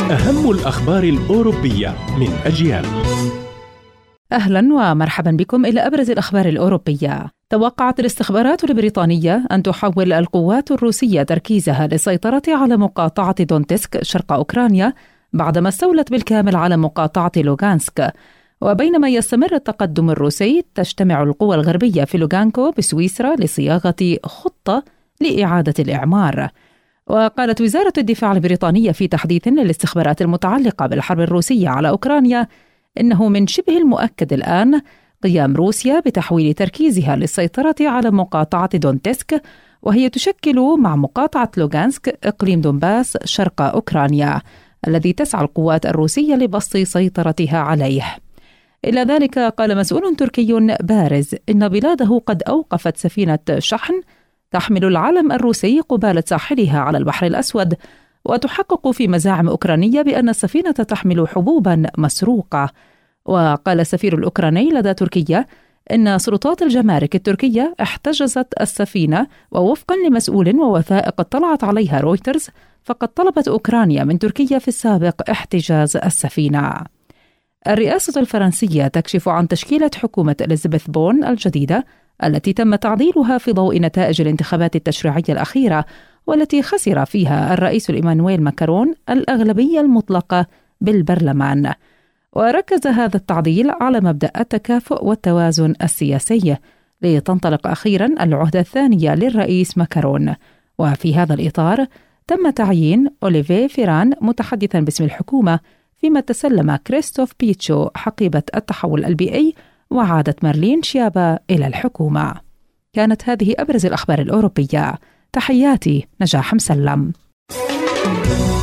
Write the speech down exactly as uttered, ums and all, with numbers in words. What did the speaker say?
أهم الأخبار الأوروبية من أجيال. أهلا ومرحبا بكم إلى أبرز الأخبار الأوروبية. توقعت الاستخبارات البريطانية أن تحول القوات الروسية تركيزها للسيطرة على مقاطعة دونتسك شرق أوكرانيا بعدما استولت بالكامل على مقاطعة لوغانسك. وبينما يستمر التقدم الروسي، تجتمع القوى الغربية في لوغانكو بسويسرا لصياغة خطة لإعادة الإعمار. وقالت وزارة الدفاع البريطانية في تحديث للاستخبارات المتعلقة بالحرب الروسية على أوكرانيا إنه من شبه المؤكد الآن قيام روسيا بتحويل تركيزها للسيطرة على مقاطعة دونتسك، وهي تشكل مع مقاطعة لوغانسك إقليم دونباس شرق أوكرانيا الذي تسعى القوات الروسية لبسط سيطرتها عليه. إلى ذلك قال مسؤول تركي بارز إن بلاده قد أوقفت سفينة شحن تحمل العلم الروسي قبالة ساحلها على البحر الأسود، وتحقق في مزاعم أوكرانية بأن السفينة تحمل حبوبا مسروقة. وقال السفير الأوكراني لدى تركيا إن سلطات الجمارك التركية احتجزت السفينة، ووفقا لمسؤول ووثائق اطلعت عليها رويترز فقد طلبت أوكرانيا من تركيا في السابق احتجاز السفينة. الرئاسة الفرنسية تكشف عن تشكيلة حكومة إليزابيث بورن الجديدة التي تم تعديلها في ضوء نتائج الانتخابات التشريعية الأخيرة، والتي خسر فيها الرئيس إيمانويل ماكرون الأغلبية المطلقة بالبرلمان. وركز هذا التعديل على مبدأ التكافؤ والتوازن السياسي لتنطلق أخيرا العهدة الثانية للرئيس ماكرون. وفي هذا الإطار تم تعيين أوليفيه فيران متحدثا باسم الحكومة، فيما تسلم كريستوف بيتشو حقيبة التحول البيئي، وعادت مارلين شيابا إلى الحكومة. كانت هذه أبرز الأخبار الأوروبية. تحياتي نجاح مسلم.